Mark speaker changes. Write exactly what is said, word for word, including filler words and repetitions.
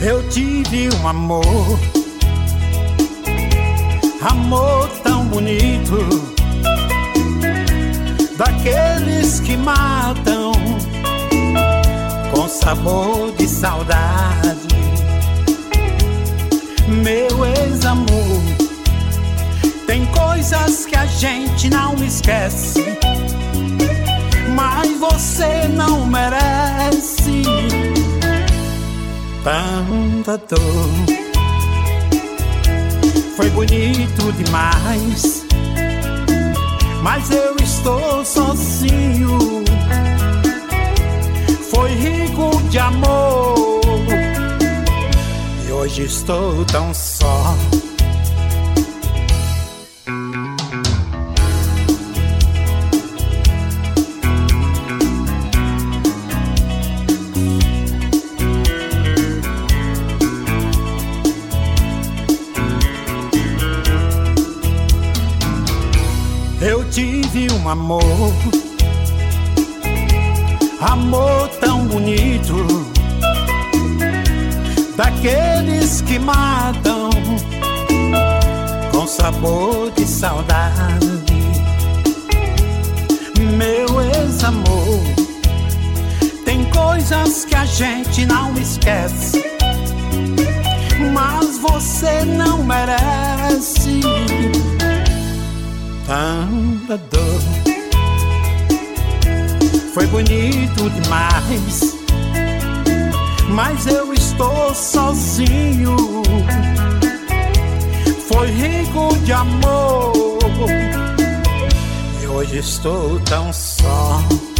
Speaker 1: Eu tive um amor, amor tão bonito, daqueles que matam com sabor de saudade. Meu ex-amor, tem coisas que a gente não esquece, mas você não merece tanta dor. Foi bonito demais, mas eu estou sozinho. Foi rico de amor e hoje estou tão só. Eu tive um amor, amor tão bonito, daqueles que matam com sabor de saudade. Meu ex-amor, tem coisas que a gente não esquece, mas você não merece tanta dor. Foi bonito demais, mas eu estou sozinho. Foi rico de amor e hoje estou tão só.